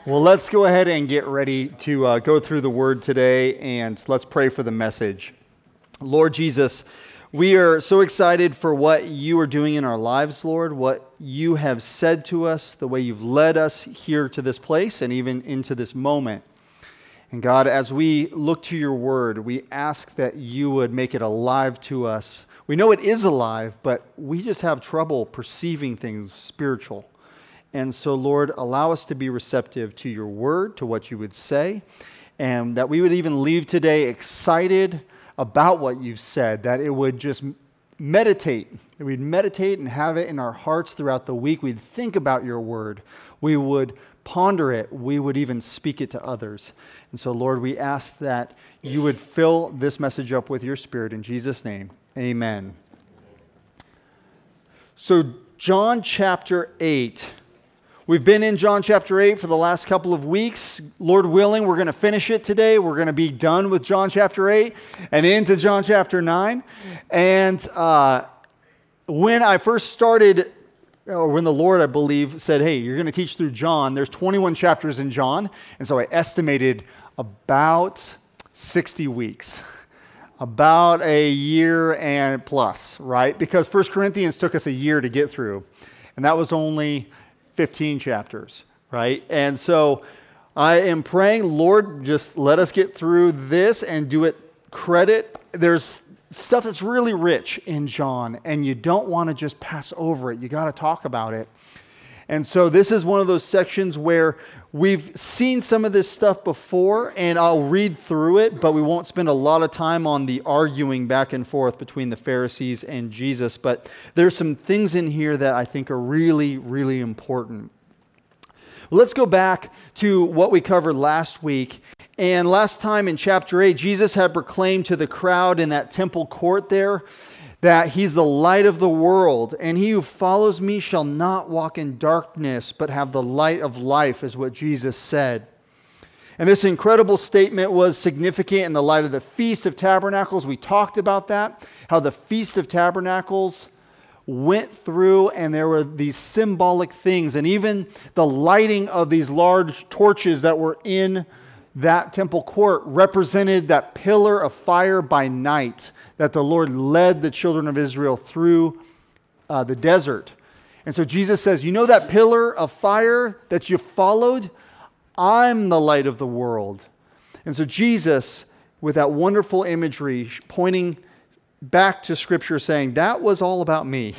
Well, let's go ahead and get ready to go through the Word today, and let's pray for the message. Lord Jesus, we are so excited for what you are doing in our lives, Lord, what you have said to us, the way you've led us here to this place and even into this moment. And God, as we look to your Word, we ask that you would make it alive to us. We know it is alive, but we just have trouble perceiving things spiritual. And so, Lord, allow us to be receptive to your word, to what you would say, and that we would even leave today excited about what you've said, that it would just meditate, that we'd meditate and have it in our hearts throughout the week. We'd think about your word. We would ponder it. We would even speak it to others. And so, Lord, we ask that you would fill this message up with your spirit. In Jesus' name, amen. So, John chapter 8. We've been in John chapter 8 for the last couple of weeks. Lord willing, we're going to finish it today. We're going to be done with John chapter 8 and into John chapter 9. And when I first started, or when the Lord, I believe, said, hey, you're going to teach through John, there's 21 chapters in John. And so I estimated about 60 weeks. About a year and plus, right? Because 1 Corinthians took us a year to get through. And that was only 15 chapters, right? And so I am praying, Lord, just let us get through this and do it credit. There's stuff that's really rich in John, and you don't want to just pass over it. You got to talk about it. And so this is one of those sections where we've seen some of this stuff before, and I'll read through it, but we won't spend a lot of time on the arguing back and forth between the Pharisees and Jesus. But there's some things in here that I think are really, really important. Let's go back to what we covered last week. And last time in chapter 8, Jesus had proclaimed to the crowd in that temple court there that he's the light of the world, and he who follows me shall not walk in darkness, but have the light of life, is what Jesus said. And this incredible statement was significant in the light of the Feast of Tabernacles. We talked about that, how the Feast of Tabernacles went through, and there were these symbolic things, and even the lighting of these large torches that were in that temple court represented that pillar of fire by night that the Lord led the children of Israel through the desert. And so Jesus says, you know that pillar of fire that you followed? I'm the light of the world. And so Jesus, with that wonderful imagery, pointing back to Scripture, saying, that was all about me.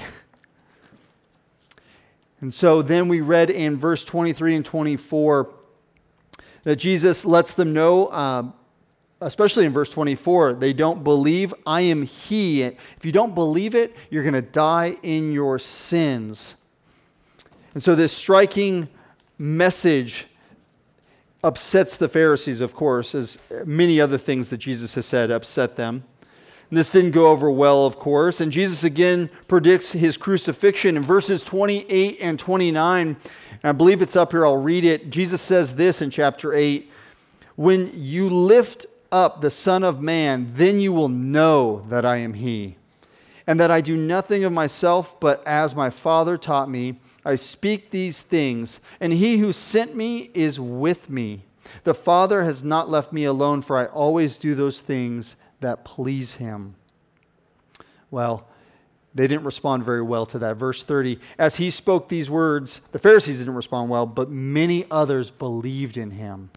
And so then we read in verse 23 and 24 that Jesus lets them know, especially in verse 24, they don't believe I am He. If you don't believe it, you're going to die in your sins. And so this striking message upsets the Pharisees, of course, as many other things that Jesus has said upset them. And this didn't go over well, of course. And Jesus again predicts his crucifixion in verses 28 and 29. And I believe it's up here. I'll read it. Jesus says this in chapter 8. When you lift up the Son of Man, then you will know that I am He, and that I do nothing of myself, but as my Father taught me, I speak these things, and He who sent me is with me. The Father has not left me alone, for I always do those things that please Him. Well, they didn't respond very well to that. Verse 30, as He spoke these words, the Pharisees didn't respond well, but many others believed in Him.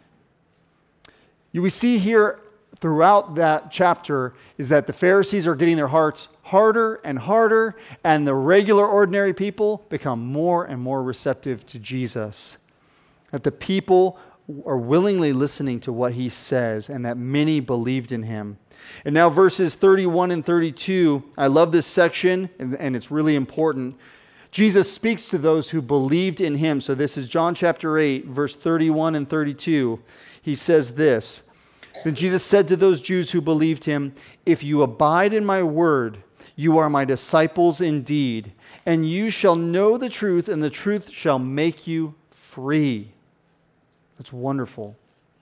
We see here throughout that chapter is that the Pharisees are getting their hearts harder and harder, and the regular, ordinary people become more and more receptive to Jesus. That the people are willingly listening to what He says, and that many believed in Him. And now verses 31 and 32, I love this section, and it's really important. Jesus speaks to those who believed in Him. So this is John chapter 8, verse 31 and 32. He says this, then Jesus said to those Jews who believed Him, if you abide in my word, you are my disciples indeed, and you shall know the truth, and the truth shall make you free. That's wonderful.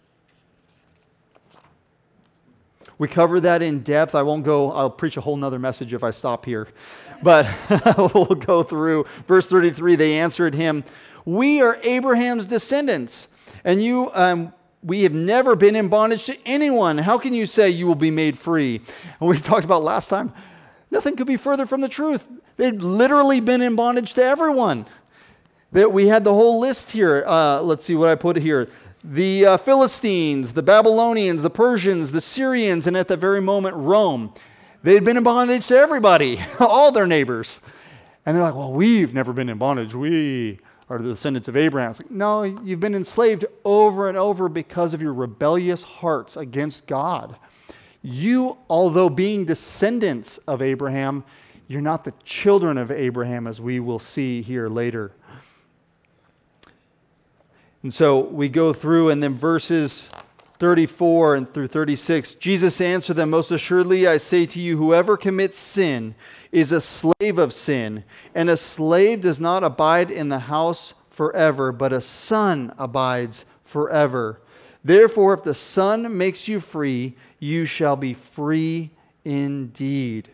We cover that in depth. I'll preach a whole nother message if I stop here. But we'll go through. Verse 33, they answered him, we are Abraham's descendants And we have never been in bondage to anyone. How can you say you will be made free? And we talked about last time, nothing could be further from the truth. They'd literally been in bondage to everyone. That we had the whole list here. Let's see what I put here. The Philistines, the Babylonians, the Persians, the Syrians, and at that very moment, Rome. They had been in bondage to everybody, all their neighbors. And they're like, well, we've never been in bondage. We are the descendants of Abraham. It's like, no, you've been enslaved over and over because of your rebellious hearts against God. You, although being descendants of Abraham, you're not the children of Abraham, as we will see here later. And so we go through, and then verses 34 and through 36, Jesus answered them, most assuredly I say to you, whoever commits sin is a slave of sin, and a slave does not abide in the house forever, but a son abides forever. Therefore, if the Son makes you free, you shall be free indeed.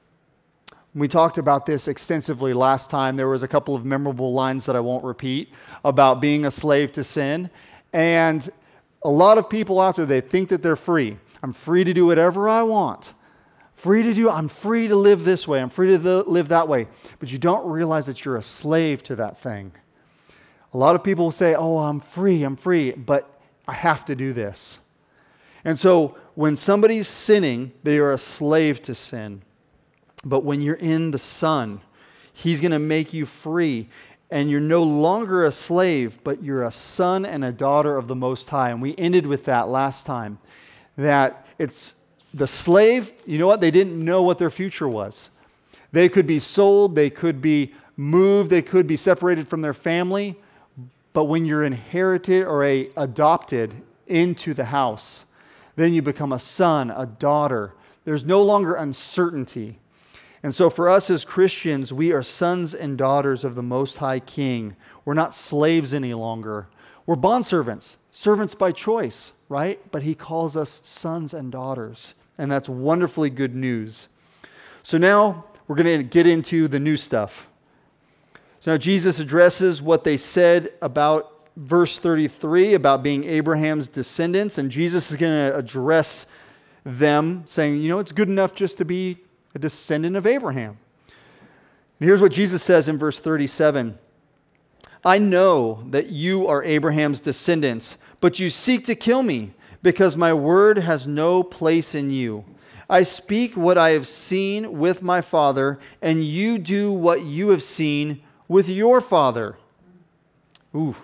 We talked about this extensively last time. There was a couple of memorable lines that I won't repeat about being a slave to sin. And a lot of people out there, they think that they're free. I'm free to do whatever I want. I'm free to live this way. I'm free to live that way. But you don't realize that you're a slave to that thing. A lot of people say, oh, I'm free, but I have to do this. And so when somebody's sinning, they are a slave to sin. But when you're in the Son, He's going to make you free. And you're no longer a slave, but you're a son and a daughter of the Most High. And we ended with that last time. That it's the slave, you know what? They didn't know what their future was. They could be sold, they could be moved, they could be separated from their family. But when you're inherited or adopted into the house, then you become a son, a daughter. There's no longer uncertainty. And so for us as Christians, we are sons and daughters of the Most High King. We're not slaves any longer. We're bondservants, servants by choice, right? But He calls us sons and daughters. And that's wonderfully good news. So now we're going to get into the new stuff. So now Jesus addresses what they said about verse 33, about being Abraham's descendants. And Jesus is going to address them saying, it's good enough just to be a descendant of Abraham. And here's what Jesus says in verse 37. I know that you are Abraham's descendants, but you seek to kill me because my word has no place in you. I speak what I have seen with my father, and you do what you have seen with your father. Ooh.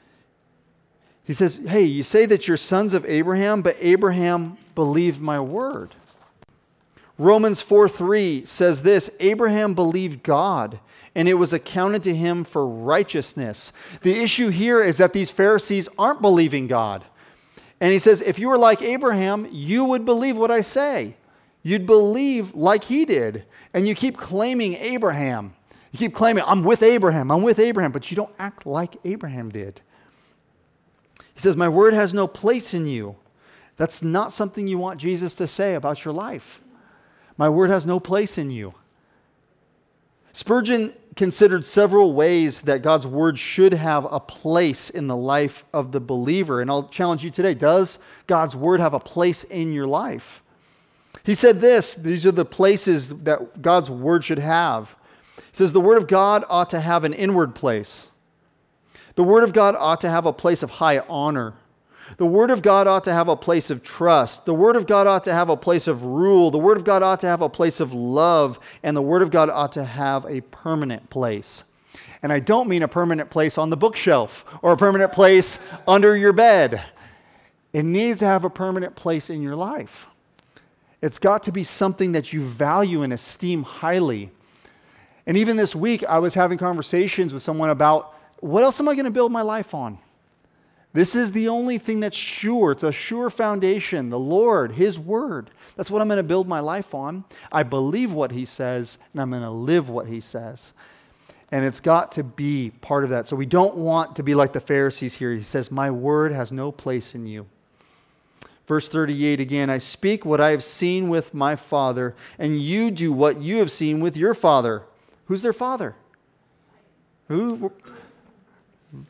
He says, hey, you say that you're sons of Abraham, but Abraham believed my word. Romans 4:3 says this, Abraham believed God, and it was accounted to him for righteousness. The issue here is that these Pharisees aren't believing God. And he says, if you were like Abraham, you would believe what I say. You'd believe like he did. And you keep claiming Abraham. You keep claiming, I'm with Abraham, but you don't act like Abraham did. He says, my word has no place in you. That's not something you want Jesus to say about your life. My word has no place in you. Spurgeon considered several ways that God's word should have a place in the life of the believer. And I'll challenge you today, does God's word have a place in your life? He said these are the places that God's word should have. He says the word of God ought to have an inward place. The word of God ought to have a place of high honor. The Word of God ought to have a place of trust. The Word of God ought to have a place of rule. The Word of God ought to have a place of love. And the Word of God ought to have a permanent place. And I don't mean a permanent place on the bookshelf or a permanent place under your bed. It needs to have a permanent place in your life. It's got to be something that you value and esteem highly. And even this week, I was having conversations with someone about, what else am I going to build my life on? This is the only thing that's sure. It's a sure foundation. The Lord, His Word. That's what I'm going to build my life on. I believe what He says, and I'm going to live what He says. And it's got to be part of that. So we don't want to be like the Pharisees here. He says, my word has no place in you. Verse 38 again, I speak what I have seen with my father, and you do what you have seen with your father. Who's their father? Who?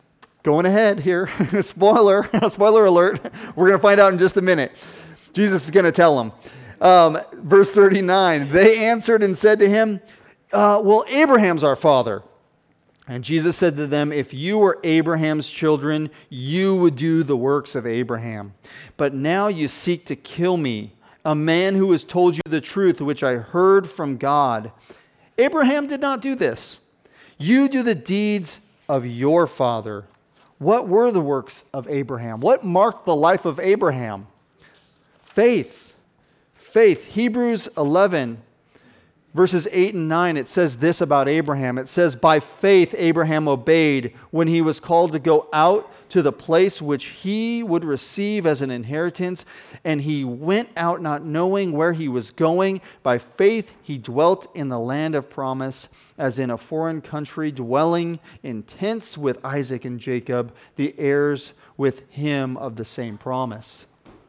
going ahead here. Spoiler alert. We're going to find out in just a minute. Jesus is going to tell them. Verse 39, they answered and said to him, well, Abraham's our father. And Jesus said to them, if you were Abraham's children, you would do the works of Abraham. But now you seek to kill me, a man who has told you the truth, which I heard from God. Abraham did not do this. You do the deeds of your father. What were the works of Abraham? What marked the life of Abraham? Faith. Faith. Hebrews 11, verses 8 and 9, it says this about Abraham. It says, by faith Abraham obeyed when he was called to go out to the place which he would receive as an inheritance, and he went out not knowing where he was going. By faith he dwelt in the land of promise, as in a foreign country, dwelling in tents with Isaac and Jacob, the heirs with him of the same promise.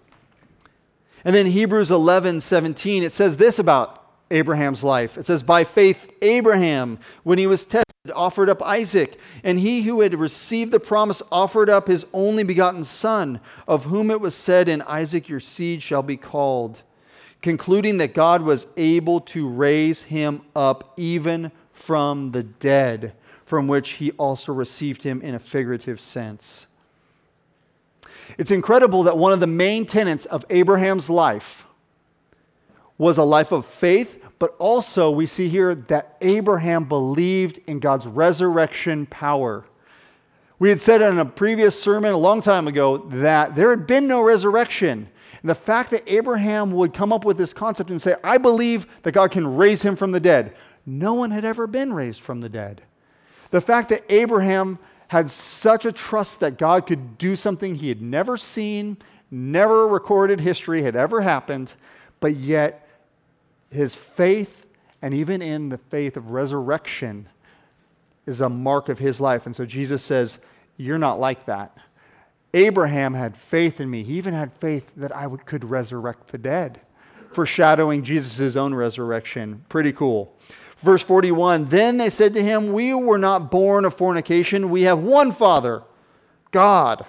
And then Hebrews 11:17, it says this about Abraham's life. It says, by faith Abraham, when he was tested, offered up Isaac, and he who had received the promise offered up his only begotten son, of whom it was said, in Isaac your seed shall be called, concluding that God was able to raise him up even from the dead, from which he also received him in a figurative sense. It's incredible that one of the main tenets of Abraham's life was a life of faith, but also we see here that Abraham believed in God's resurrection power. We had said in a previous sermon a long time ago that there had been no resurrection. And the fact that Abraham would come up with this concept and say, I believe that God can raise him from the dead. No one had ever been raised from the dead. The fact that Abraham had such a trust that God could do something he had never seen, never recorded history had ever happened, but yet his faith, and even in the faith of resurrection, is a mark of his life. And so Jesus says, you're not like that. Abraham had faith in me. He even had faith that I could resurrect the dead, foreshadowing Jesus' own resurrection. Pretty cool. Verse 41, then they said to him, we were not born of fornication. We have one Father, God.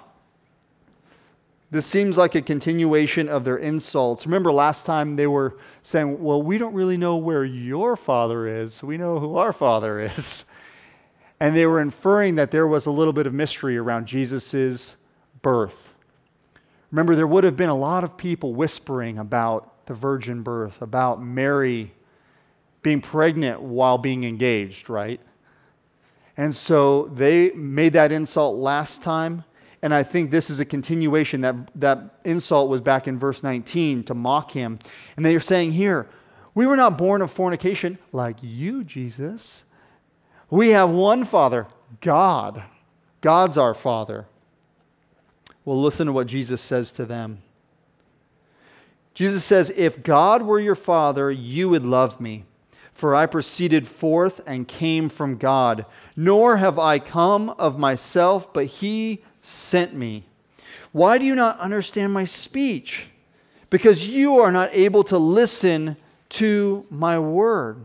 This seems like a continuation of their insults. Remember last time they were saying, well, we don't really know where your father is. We know who our father is. And they were inferring that there was a little bit of mystery around Jesus' birth. Remember, there would have been a lot of people whispering about the virgin birth, about Mary being pregnant while being engaged, right? And so they made that insult last time. And I think this is a continuation. That insult was back in verse 19 to mock him. And they are saying here, we were not born of fornication like you, Jesus. We have one Father, God. God's our Father. Well, listen to what Jesus says to them. Jesus says, if God were your Father, you would love me. For I proceeded forth and came from God. Nor have I come of myself, but he sent me. Why do you not understand my speech? Because you are not able to listen to my word.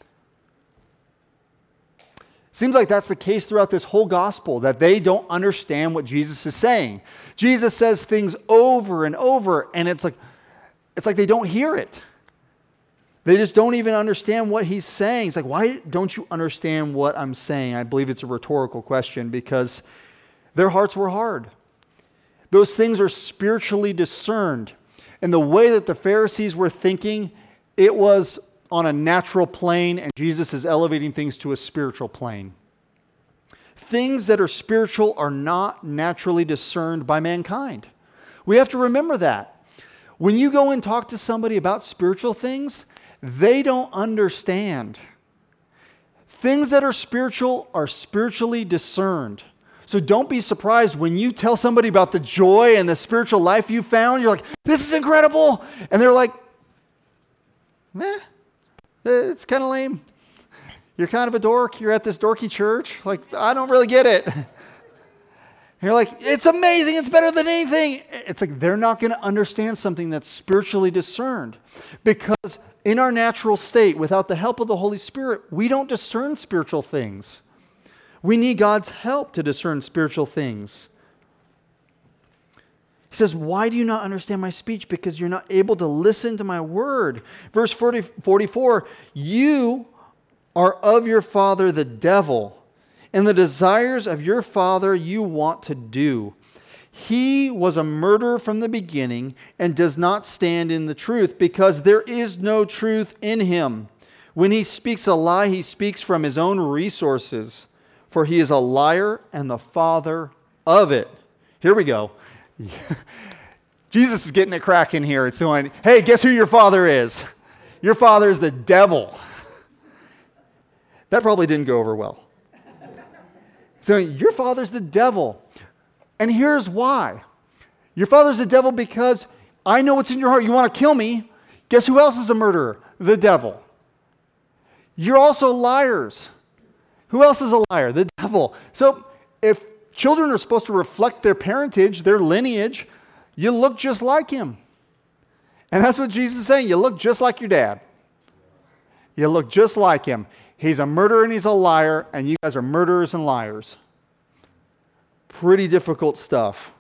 Seems like that's the case throughout this whole gospel, that they don't understand what Jesus is saying. Jesus says things over and over, and it's like they don't hear it. They just don't even understand what he's saying. It's like, why don't you understand what I'm saying? I believe it's a rhetorical question because their hearts were hard. Those things are spiritually discerned. And the way that the Pharisees were thinking, it was on a natural plane, and Jesus is elevating things to a spiritual plane. Things that are spiritual are not naturally discerned by mankind. We have to remember that. When you go and talk to somebody about spiritual things, they don't understand. Things that are spiritually discerned. So don't be surprised when you tell somebody about the joy and the spiritual life you found. You're like, this is incredible. And they're like, it's kind of lame. You're kind of a dork. You're at this dorky church. Like, I don't really get it. You're like, it's amazing. It's better than anything. It's like they're not going to understand something that's spiritually discerned. Because in our natural state, without the help of the Holy Spirit, we don't discern spiritual things. We need God's help to discern spiritual things. He says, why do you not understand my speech? Because you're not able to listen to my word. Verse 44, you are of your father the devil, and the desires of your father you want to do. He was a murderer from the beginning and does not stand in the truth, because there is no truth in him. When he speaks a lie, he speaks from his own resources, for he is a liar and the father of it. Here we go. Jesus is getting it cracking here. It's going, hey, guess who your father is? Your father is the devil. That probably didn't go over well. So your father's the devil. And here's why. Your father's the devil because I know what's in your heart. You want to kill me. Guess who else is a murderer? The devil. You're also liars. Who else is a liar? The devil. So if children are supposed to reflect their parentage, their lineage, you look just like him. And that's what Jesus is saying. You look just like your dad. You look just like him. He's a murderer and he's a liar, and you guys are murderers and liars. Pretty difficult stuff.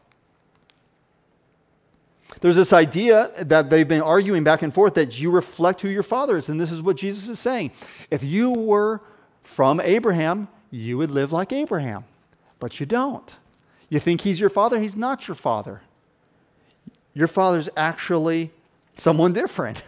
There's this idea that they've been arguing back and forth that you reflect who your father is, and this is what Jesus is saying. If you were from Abraham, you would live like Abraham, but you don't. You think he's your father? He's not your father. Your father's actually someone different.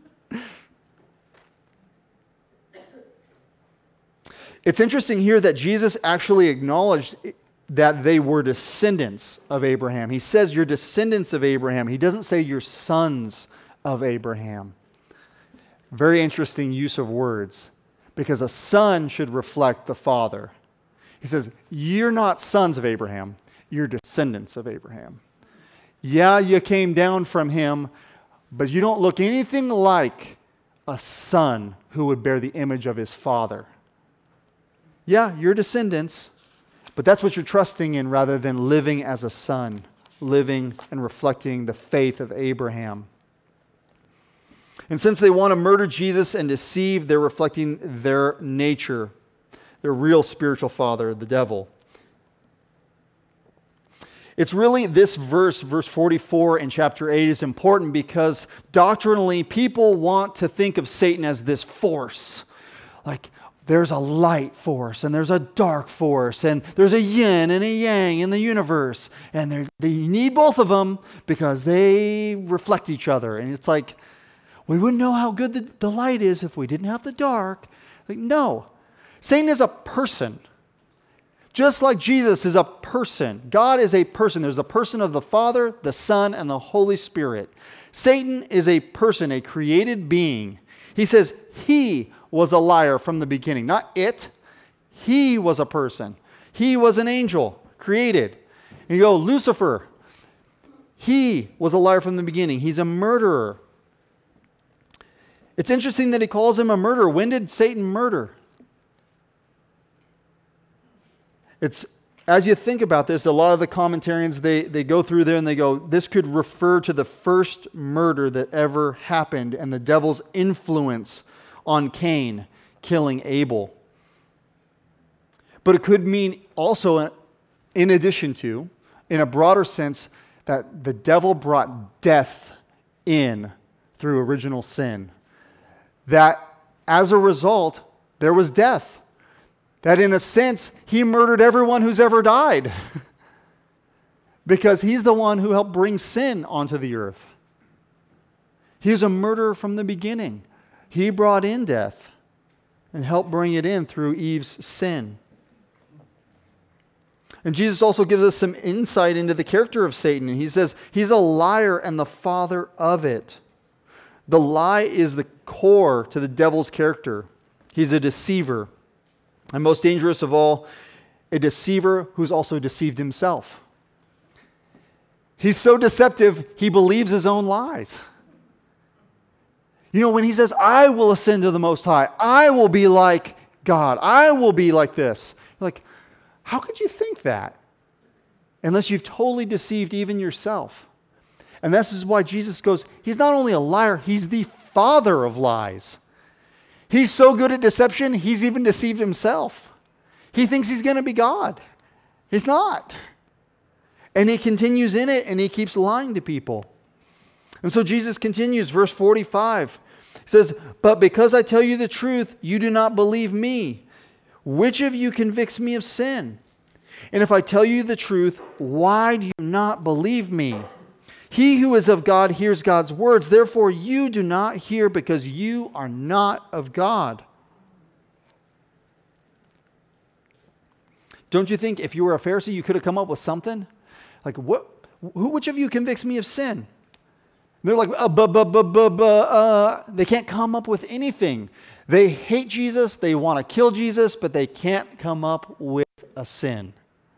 It's interesting here that Jesus actually acknowledged that they were descendants of Abraham. He says you're descendants of Abraham. He doesn't say you're sons of Abraham. Very interesting use of words, because a son should reflect the father. He says, you're not sons of Abraham, you're descendants of Abraham. Yeah, you came down from him, but you don't look anything like a son who would bear the image of his father. Yeah, you're descendants, but that's what you're trusting in rather than living as a son, living and reflecting the faith of Abraham. And since they want to murder Jesus and deceive, they're reflecting their nature, their real spiritual father, the devil. It's really this verse 44 in chapter 8 is important because doctrinally people want to think of Satan as this force. Like, there's a light force and there's a dark force and there's a yin and a yang in the universe. And they need both of them because they reflect each other. And it's like, we wouldn't know how good the light is if we didn't have the dark. Like, no. Satan is a person. Just like Jesus is a person. God is a person. There's a person of the Father, the Son, and the Holy Spirit. Satan is a person, a created being. He says he was a liar from the beginning. Not it. He was a person. He was an angel created. And you go, Lucifer. He was a liar from the beginning. He's a murderer. It's interesting that he calls him a murderer. When did Satan murder? It's, as you think about this, a lot of the commentarians, they go through there and they go, this could refer to the first murder that ever happened and the devil's influence on Cain killing Abel. But it could mean also, in addition to, in a broader sense, that the devil brought death in through original sin. That as a result, there was death. That in a sense, he murdered everyone who's ever died. Because he's the one who helped bring sin onto the earth. He was a murderer from the beginning. He brought in death and helped bring it in through Eve's sin. And Jesus also gives us some insight into the character of Satan. He says he's a liar and the father of it. The lie is the core to the devil's character. He's a deceiver. And most dangerous of all, a deceiver who's also deceived himself. He's so deceptive, he believes his own lies. You know, when he says, I will ascend to the Most High, I will be like God, I will be like this. You're like, how could you think that? Unless you've totally deceived even yourself. And this is why Jesus goes, he's not only a liar, he's the father of lies. He's so good at deception, he's even deceived himself. He thinks he's going to be God. He's not. And he continues in it, and he keeps lying to people. And so Jesus continues, verse 45. He says, "But because I tell you the truth, you do not believe me. Which of you convicts me of sin? And if I tell you the truth, why do you not believe me? He who is of God hears God's words. Therefore, you do not hear because you are not of God." Don't you think if you were a Pharisee, you could have come up with something? Like, which of you convicts me of sin? And they're like, they can't come up with anything. They hate Jesus, they want to kill Jesus, but they can't come up with a sin.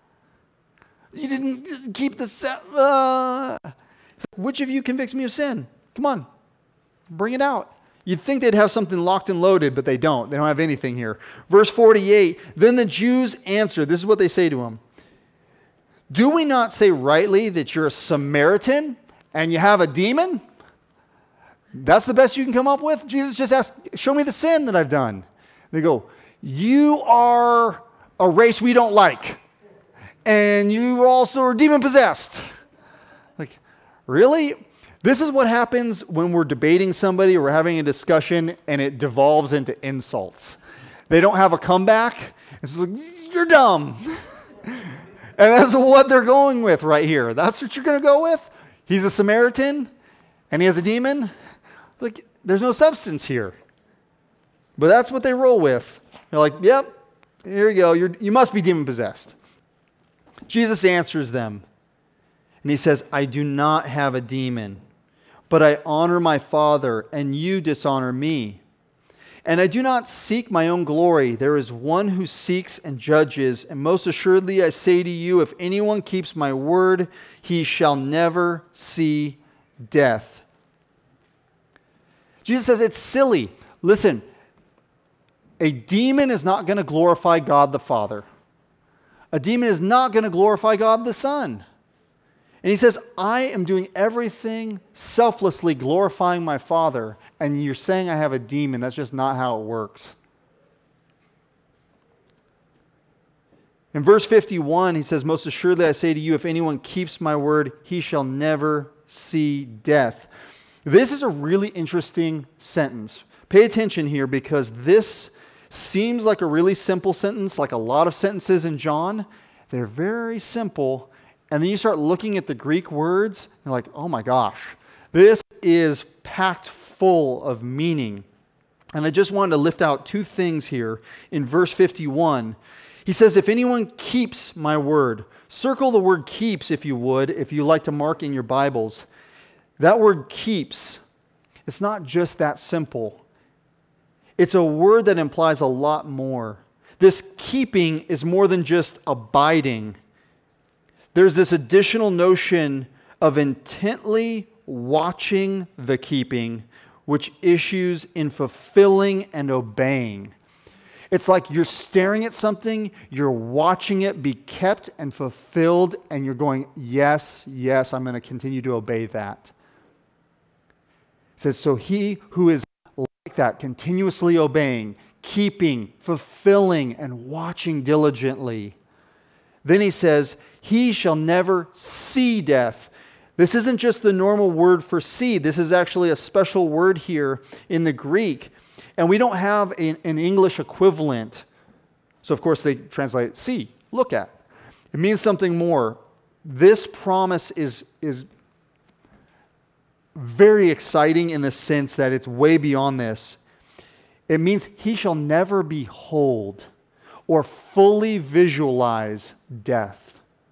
You didn't keep the which of you convicts me of sin? Come on, bring it out. You'd think they'd have something locked and loaded, but they don't. They don't have anything here. Verse 48, then the Jews answered. This is what they say to him. "Do we not say rightly that you're a Samaritan and you have a demon? That's the best you can come up with?" Jesus just asked, "Show me the sin that I've done." They go, "You are a race we don't like. And you also are demon possessed." Like, really? This is what happens when we're debating somebody or we're having a discussion and it devolves into insults. They don't have a comeback. It's like, "You're dumb." And that's what they're going with right here. That's what you're going to go with? He's a Samaritan and he has a demon? Like, there's no substance here. But that's what they roll with. They're like, "Yep, here you go. You must be demon possessed." Jesus answers them. And he says, "I do not have a demon, but I honor my Father, and you dishonor me. And I do not seek my own glory. There is one who seeks and judges. And most assuredly I say to you, if anyone keeps my word, he shall never see death." Jesus says it's silly. Listen, a demon is not going to glorify God the Father. A demon is not going to glorify God the Son. And he says, I am doing everything selflessly glorifying my Father, and you're saying I have a demon. That's just not how it works. In verse 51, he says, most assuredly I say to you, if anyone keeps my word, he shall never see death. This is a really interesting sentence. Pay attention here because this seems like a really simple sentence, like a lot of sentences in John. They're very simple. And then you start looking at the Greek words, and you're like, oh my gosh, this is packed full of meaning. And I just wanted to lift out two things here in verse 51. He says, if anyone keeps my word, circle the word keeps if you would, if you like to mark in your Bibles. That word keeps, it's not just that simple. It's a word that implies a lot more. This keeping is more than just abiding. There's this additional notion of intently watching the keeping, which issues in fulfilling and obeying. It's like you're staring at something, you're watching it be kept and fulfilled, and you're going, yes, yes, I'm going to continue to obey that. It says, so he who is like that, continuously obeying, keeping, fulfilling, and watching diligently. Then he says, he shall never see death. This isn't just the normal word for see. This is actually a special word here in the Greek. And we don't have an English equivalent. So, of course, they translate see, look at. It means something more. This promise is very exciting in the sense that it's way beyond this. It means he shall never behold or fully visualize death.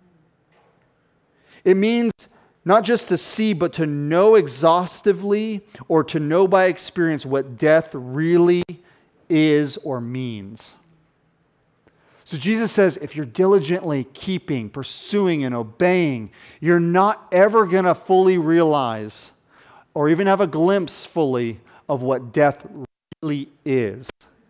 It means not just to see, but to know exhaustively or to know by experience what death really is or means. So Jesus says, if you're diligently keeping, pursuing, and obeying, you're not ever going to fully realize or even have a glimpse fully of what death really is.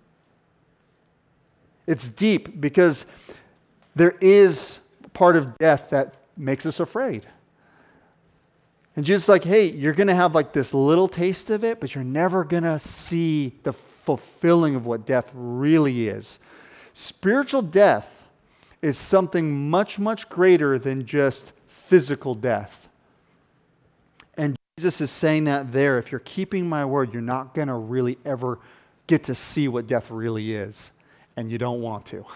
It's deep because there is part of death that makes us afraid. And Jesus is like, hey, you're going to have like this little taste of it, but you're never going to see the fulfilling of what death really is. Spiritual death is something much, much greater than just physical death. And Jesus is saying that there. If you're keeping my word, you're not going to really ever get to see what death really is. And you don't want to.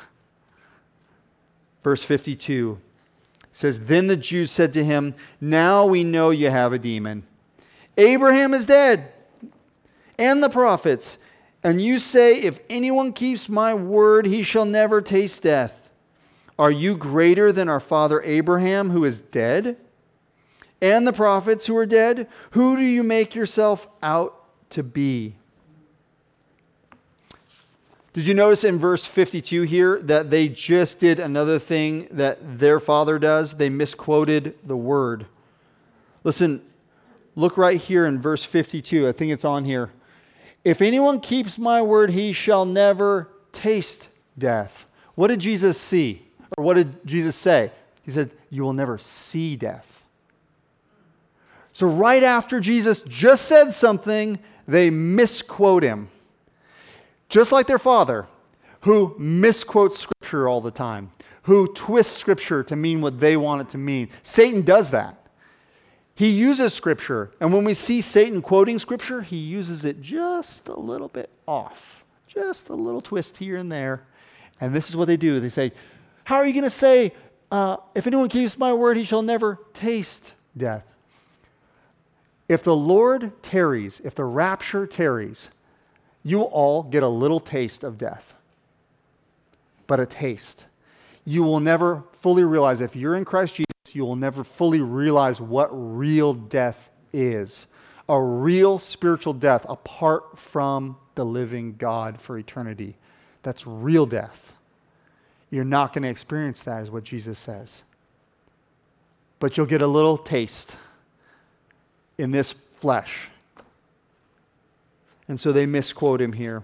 Verse 52 says, Then the Jews said to him, Now we know you have a demon. Abraham is dead, and the prophets. And you say, If anyone keeps my word, he shall never taste death. Are you greater than our father Abraham, who is dead? And the prophets who are dead? Who do you make yourself out to be? Did you notice in verse 52 here that they just did another thing that their father does? They misquoted the word. Listen, look right here in verse 52. I think it's on here. If anyone keeps my word, he shall never taste death. What did Jesus see? Or what did Jesus say? He said, you will never see death. So right after Jesus just said something, they misquote him. Just like their father, who misquotes Scripture all the time, who twists Scripture to mean what they want it to mean. Satan does that. He uses Scripture, and when we see Satan quoting Scripture, he uses it just a little bit off, just a little twist here and there. And this is what they do. They say, how are you going to say, if anyone keeps my word, he shall never taste death? If the Lord tarries, if the rapture tarries, you will all get a little taste of death. But a taste. You will never fully realize, if you're in Christ Jesus, you will never fully realize what real death is. A real spiritual death apart from the living God for eternity. That's real death. You're not going to experience that, is what Jesus says. But you'll get a little taste in this flesh. And so they misquote him here.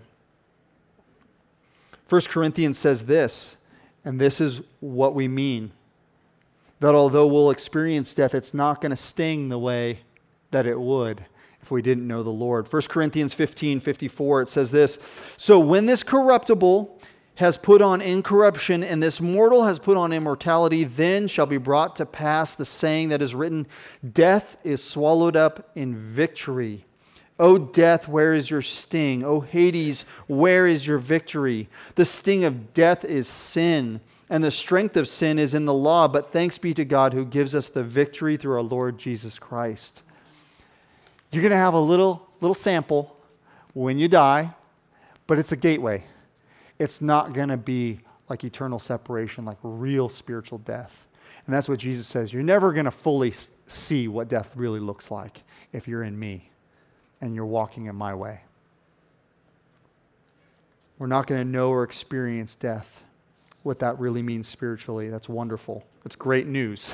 1 Corinthians says this, and this is what we mean. That although we'll experience death, it's not going to sting the way that it would if we didn't know the Lord. 1 Corinthians 15:54, it says this, So when this corruptible has put on incorruption, and this mortal has put on immortality, then shall be brought to pass the saying that is written, Death is swallowed up in victory. O death, where is your sting? O Hades, where is your victory? The sting of death is sin, and the strength of sin is in the law. But thanks be to God who gives us the victory through our Lord Jesus Christ. You're going to have a little sample when you die, but it's a gateway. It's not going to be like eternal separation, like real spiritual death. And that's what Jesus says. You're never going to fully see what death really looks like if you're in me and you're walking in my way. We're not going to know or experience death, what that really means spiritually. That's wonderful. That's great news.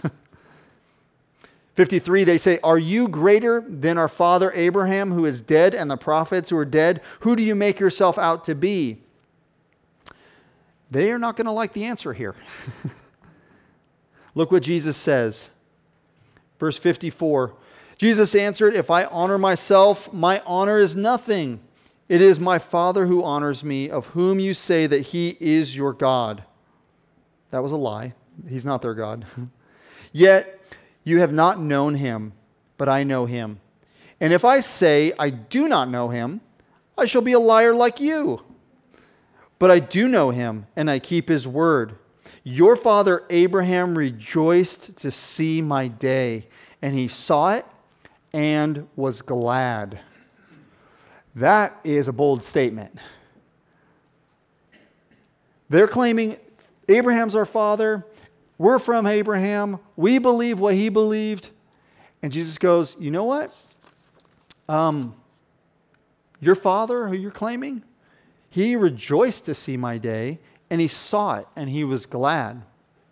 53, they say, Are you greater than our father Abraham, who is dead, and the prophets who are dead? Who do you make yourself out to be? They are not going to like the answer here. Look what Jesus says. Verse 54. Jesus answered, If I honor myself, my honor is nothing. It is my Father who honors me, of whom you say that he is your God. That was a lie. He's not their God. Yet you have not known him, but I know him. And if I say I do not know him, I shall be a liar like you. But I do know him, and I keep his word. Your father Abraham rejoiced to see my day, and he saw it and was glad. That is a bold statement. They're claiming Abraham's our father. We're from Abraham. We believe what he believed. And Jesus goes, you know what? Your father, who you're claiming, he rejoiced to see my day, and he saw it, and he was glad.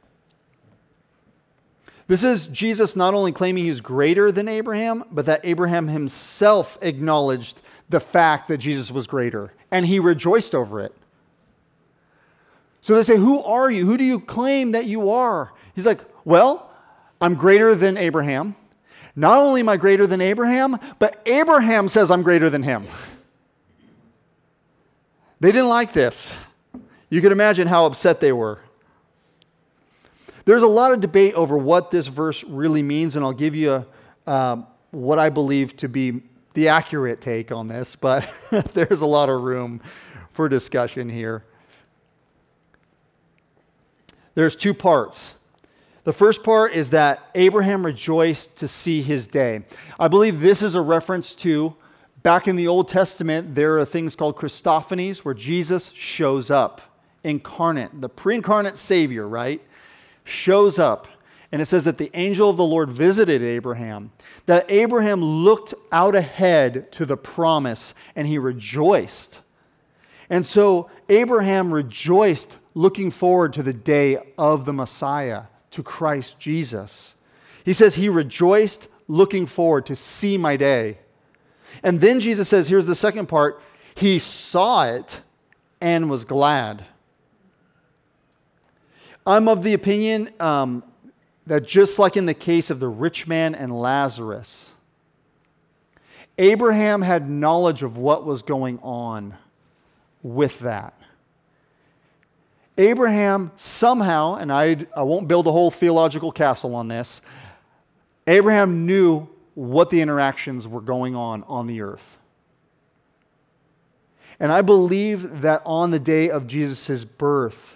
This is Jesus not only claiming he's greater than Abraham, but that Abraham himself acknowledged the fact that Jesus was greater, and he rejoiced over it. So they say, who are you? Who do you claim that you are? He's like, well, I'm greater than Abraham. Not only am I greater than Abraham, but Abraham says I'm greater than him. They didn't like this. You can imagine how upset they were. There's a lot of debate over what this verse really means, and I'll give you what I believe to be the accurate take on this, but there's a lot of room for discussion here. There's two parts. The first part is that Abraham rejoiced to see his day. I believe this is a reference to, back in the Old Testament, there are things called Christophanies where Jesus shows up, incarnate, the pre-incarnate Savior, right? Shows up. And it says that the angel of the Lord visited Abraham, that Abraham looked out ahead to the promise and he rejoiced. And so Abraham rejoiced looking forward to the day of the Messiah, to Christ Jesus. He says he rejoiced looking forward to see my day. And then Jesus says, here's the second part, he saw it and was glad. I'm of the opinion that just like in the case of the rich man and Lazarus, Abraham had knowledge of what was going on with that. Abraham somehow, and I won't build a whole theological castle on this, Abraham knew what the interactions were going on the earth. And I believe that on the day of Jesus' birth,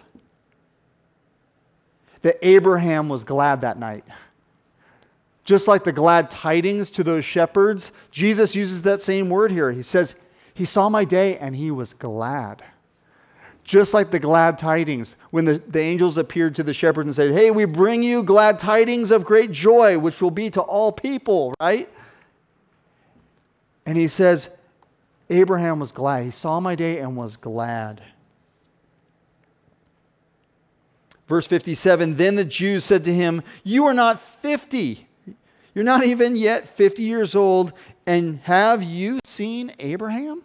that Abraham was glad that night. Just like the glad tidings to those shepherds, Jesus uses that same word here. He says, he saw my day and he was glad. Just like the glad tidings, when the angels appeared to the shepherds and said, hey, we bring you glad tidings of great joy, which will be to all people, right? And he says, Abraham was glad. He saw my day and was glad. Verse 57, then the Jews said to him, you are not 50. You're not even yet 50 years old. And have you seen Abraham?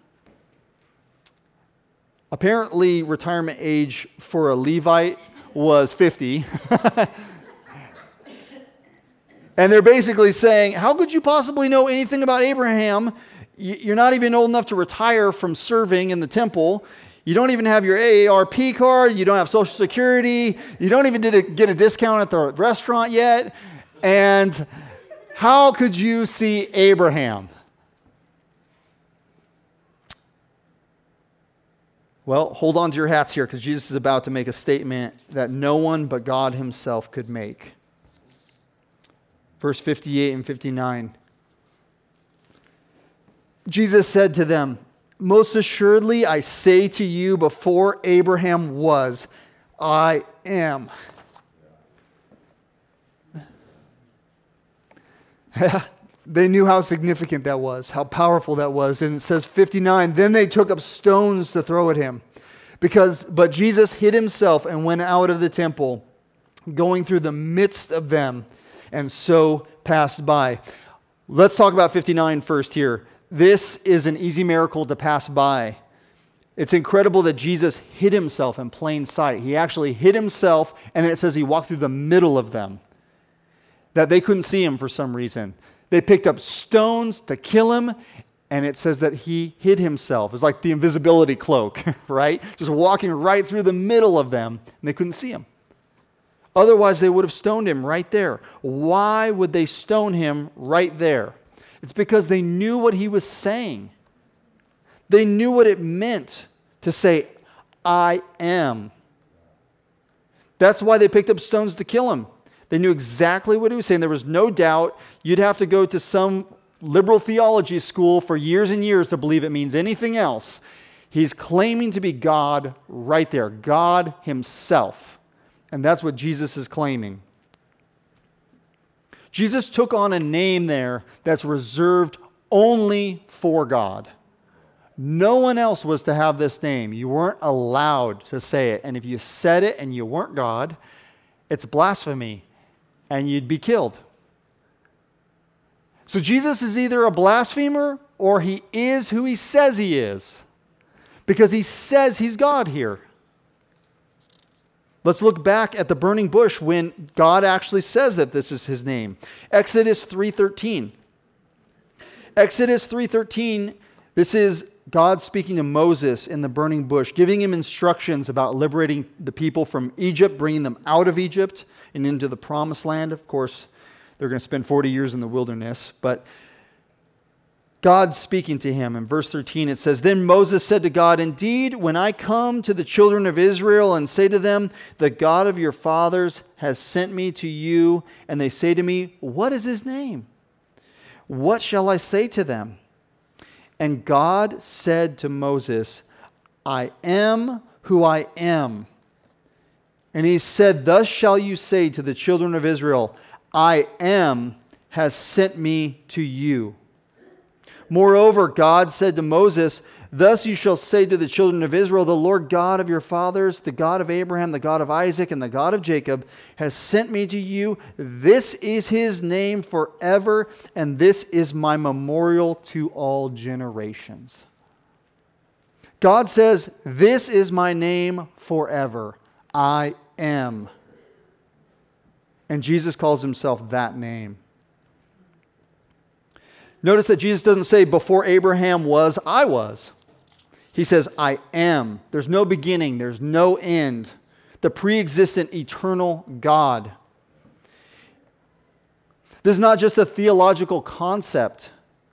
Apparently, retirement age for a Levite was 50. And they're basically saying, how could you possibly know anything about Abraham? You're not even old enough to retire from serving in the temple. You don't even have your AARP card. You don't have Social Security. You don't even get a discount at the restaurant yet. And how could you see Abraham? Well, hold on to your hats here because Jesus is about to make a statement that no one but God himself could make. Verse 58 and 59. Jesus said to them, most assuredly, I say to you, before Abraham was, I am. They knew how significant that was, how powerful that was. And it says 59, then they took up stones to throw at him. But Jesus hid himself and went out of the temple, going through the midst of them, and so passed by. Let's talk about 59 first here. This is an easy miracle to pass by. It's incredible that Jesus hid himself in plain sight. He actually hid himself, and then it says he walked through the middle of them, that they couldn't see him for some reason. They picked up stones to kill him, and it says that he hid himself. It's like the invisibility cloak, right? Just walking right through the middle of them, and they couldn't see him. Otherwise, they would have stoned him right there. Why would they stone him right there? It's because they knew what he was saying. They knew what it meant to say, I am. That's why they picked up stones to kill him. They knew exactly what he was saying. There was no doubt. You'd have to go to some liberal theology school for years and years to believe it means anything else. He's claiming to be God right there, God himself. And that's what Jesus is claiming. Jesus took on a name there that's reserved only for God. No one else was to have this name. You weren't allowed to say it. And if you said it and you weren't God, it's blasphemy and you'd be killed. So Jesus is either a blasphemer or he is who he says he is, because he says he's God here. Let's look back at the burning bush when God actually says that this is his name. Exodus 3:13. Exodus 3:13, this is God speaking to Moses in the burning bush, giving him instructions about liberating the people from Egypt, bringing them out of Egypt and into the promised land. Of course, they're going to spend 40 years in the wilderness, but God speaking to him. In verse 13 it says, "Then Moses said to God, 'Indeed, when I come to the children of Israel and say to them, the God of your fathers has sent me to you, and they say to me, what is his name? What shall I say to them?' And God said to Moses, 'I am who I am.' And he said, 'Thus shall you say to the children of Israel, I am has sent me to you.' Moreover, God said to Moses, 'Thus you shall say to the children of Israel, the Lord God of your fathers, the God of Abraham, the God of Isaac, and the God of Jacob, has sent me to you. This is his name forever, and this is my memorial to all generations.'" God says, "This is my name forever. I am." And Jesus calls himself that name. Notice that Jesus doesn't say, "Before Abraham was, I was." He says, "I am." There's no beginning. There's no end. The pre-existent, eternal God. This is not just a theological concept,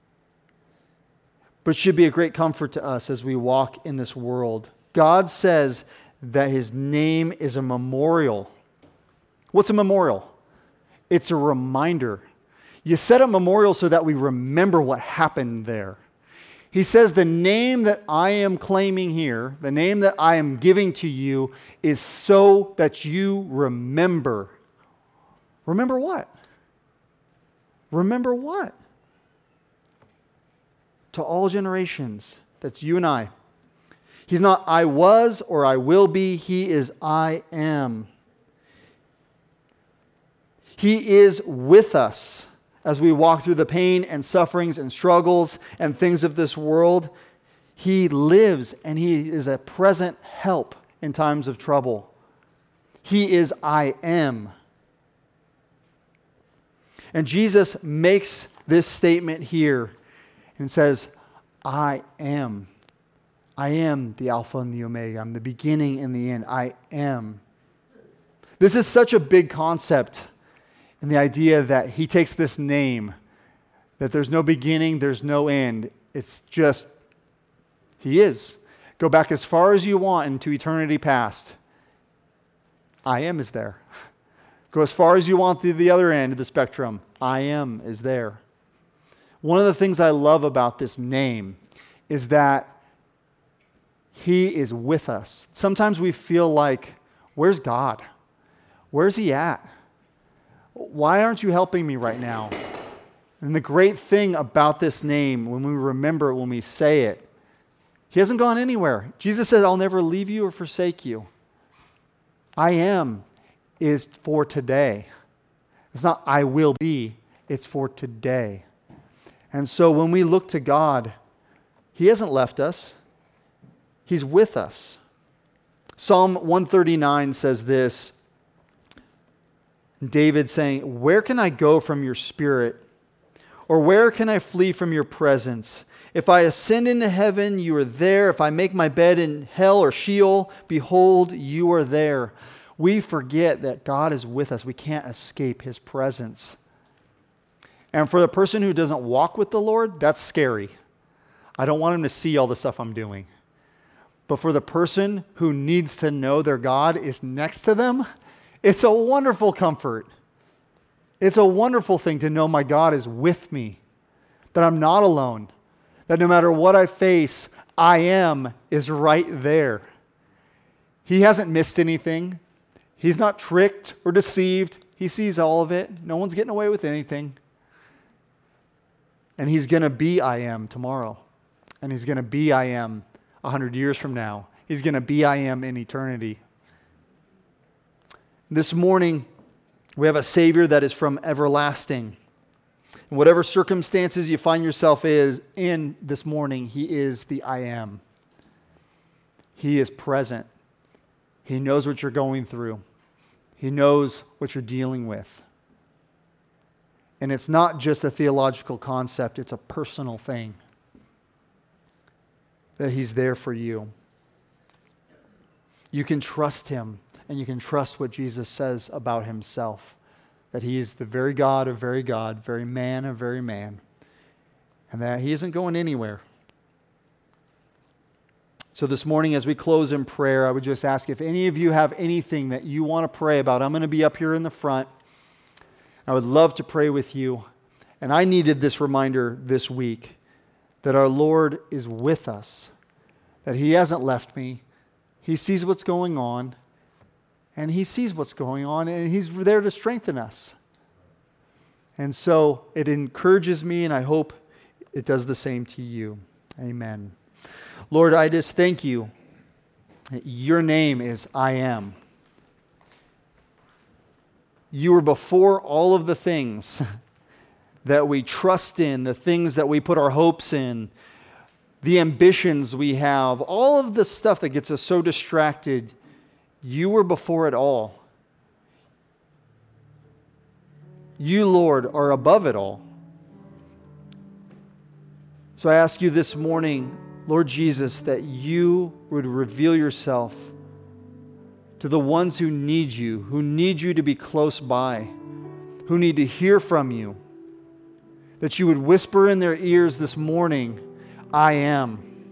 but should be a great comfort to us as we walk in this world. God says that his name is a memorial. What's a memorial? It's a reminder. You set a memorial so that we remember what happened there. He says the name that I am claiming here, the name that I am giving to you, is so that you remember. Remember what? Remember what? To all generations. That's you and I. He's not "I was" or "I will be." He is "I am." He is with us as we walk through the pain and sufferings and struggles and things of this world. He lives, and he is a present help in times of trouble. He is "I am." And Jesus makes this statement here and says, "I am. I am the Alpha and the Omega. I'm the beginning and the end. I am." This is such a big concept. And the idea that he takes this name, that there's no beginning, there's no end. It's just, he is. Go back as far as you want into eternity past. I am is there. Go as far as you want to the other end of the spectrum. I am is there. One of the things I love about this name is that he is with us. Sometimes we feel like, where's God? Where's he at? Why aren't you helping me right now? And the great thing about this name, when we remember it, when we say it, he hasn't gone anywhere. Jesus said, "I'll never leave you or forsake you." I am is for today. It's not "I will be," it's for today. And so when we look to God, he hasn't left us. He's with us. Psalm 139 says this, David saying, "Where can I go from your spirit? Or where can I flee from your presence? If I ascend into heaven, you are there. If I make my bed in hell or Sheol, behold, you are there." We forget that God is with us. We can't escape his presence. And for the person who doesn't walk with the Lord, that's scary. I don't want him to see all the stuff I'm doing. But for the person who needs to know their God is next to them, it's a wonderful comfort. It's a wonderful thing to know my God is with me, that I'm not alone, that no matter what I face, I am is right there. He hasn't missed anything. He's not tricked or deceived. He sees all of it. No one's getting away with anything. And he's going to be "I am" tomorrow. And he's going to be "I am" 100 years from now. He's going to be "I am" in eternity. This morning, we have a Savior that is from everlasting. In whatever circumstances you find yourself in this morning, he is the "I am." He is present. He knows what you're going through. He knows what you're dealing with. And it's not just a theological concept, it's a personal thing. that He's there for you. You can trust Him, and you can trust what Jesus says about Himself, that He is the very God of very God, very man of very man, and that He isn't going anywhere. So this morning, as we close in prayer, I would just ask if any of you have anything that you want to pray about. I'm going to be up here in the front. I would love to pray with you. And I needed this reminder this week that our Lord is with us, that He hasn't left me. He sees what's going on, and He sees what's going on, and He's there to strengthen us. And so it encourages me, and I hope it does the same to you. Amen. Lord, I just thank you that your name is I Am. You were before all of the things that we trust in, the things that we put our hopes in, the ambitions we have, all of the stuff that gets us so distracted. You were before it all. You, Lord, are above it all. So I ask you this morning, Lord Jesus, that you would reveal yourself to the ones who need you to be close by, who need to hear from you, that you would whisper in their ears this morning, I am.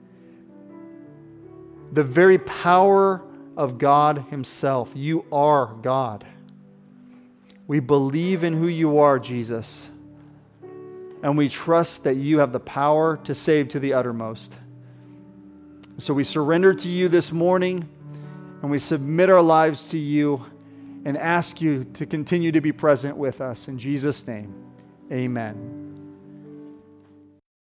The very power of God Himself. You are God. We believe in who you are, Jesus. And we trust that you have the power to save to the uttermost. So we surrender to you this morning, and we submit our lives to you and ask you to continue to be present with us. In Jesus' name, amen.